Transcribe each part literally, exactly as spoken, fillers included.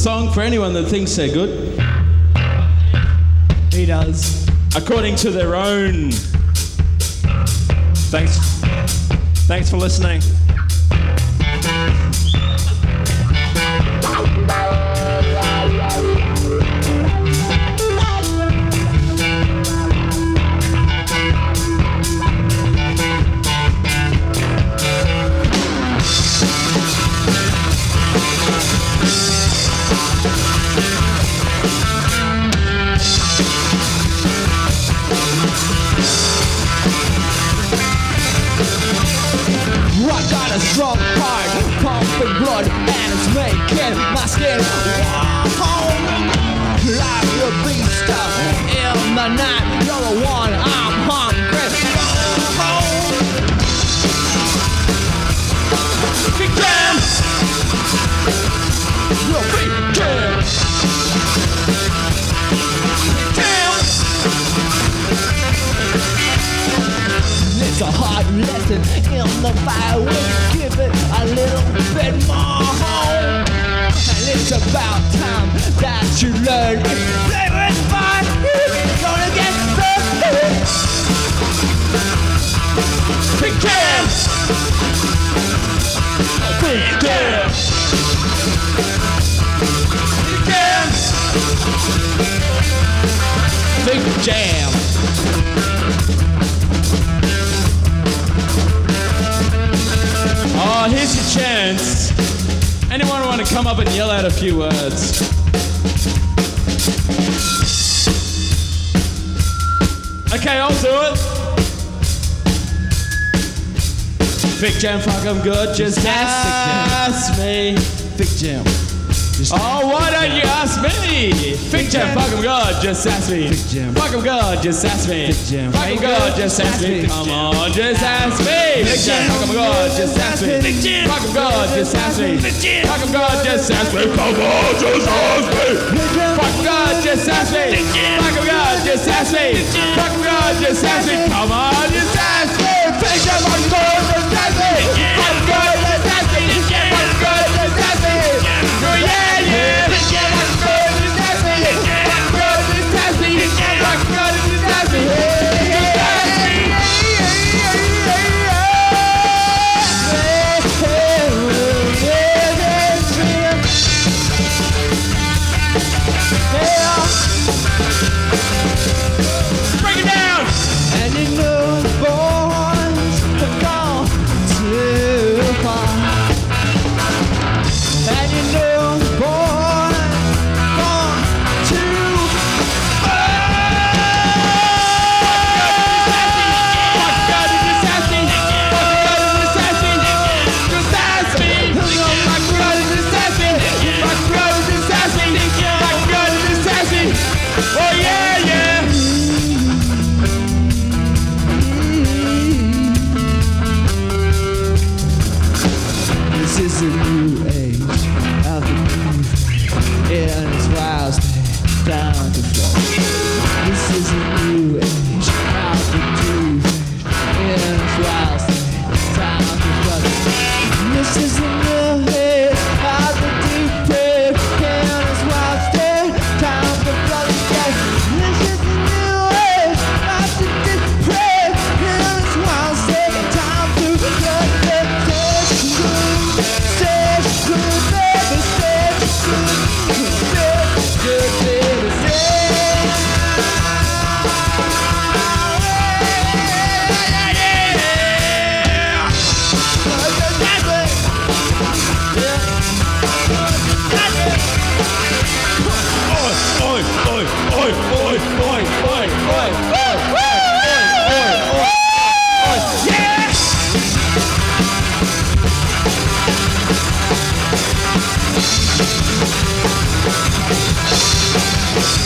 song for anyone that thinks they're good. He does. According to their own. Thanks. Thanks for listening. I got a strong heart, pumping blood, and it's making my skin warm. Like a beast in the night, you're the one I'm hungry for. Big Jam! You're Big Jam! Big Jam! It's a hard lesson in the fire. We give it a little bit more. And it's about time that you learn. If you play with fire, you're gonna get burned. Big Jam! Big Jam! Big Jam! Big Jam! Oh, here's your chance. Anyone want to come up and yell out a few words? Okay, I'll do it. Big Jam, fuck, I'm good. Just ask me. Big Jam. Oh, why don't you ask me? Big Jam, fuck 'em God, just ask me. Big Jam. Fuck 'em God, just ask me. Big Jam. Fuck 'em God, just ask me. Come on, just ask me. Big Jam, fuck 'em God, just ask me. Big Jam, fuck 'em God, just ask me. Big Jam, fuck 'em God, just ask me. Come on, just ask me. Fuck 'em God, just ask me. Fuck 'em God, just ask me. Fuck 'em God, just ask me. Come on, just ask me. Big Jam, fuck 'em God, just ask me. Fuck 'em God, just ask me. Fuck 'em God, just ask me. Oh yeah, yeah. Break it down! And you know the boys have gone too far. And you know the boys have gone too far. Fuck God, just ask me. Fuck God, just ask me. Just ask me. Fuck God, just ask me. Fuck God, just ask me. Fuck God, just ask me. Oh yeah, yeah. This is a new age of the groove, and it's wild down to flow. This is a new age of the groove, and it's wild down to flow. This is a new age of the deep wave, and it's wild down to flow. This is a new age of the deep wave, and it's wild down to flow.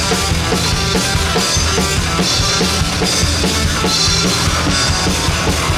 Yeah.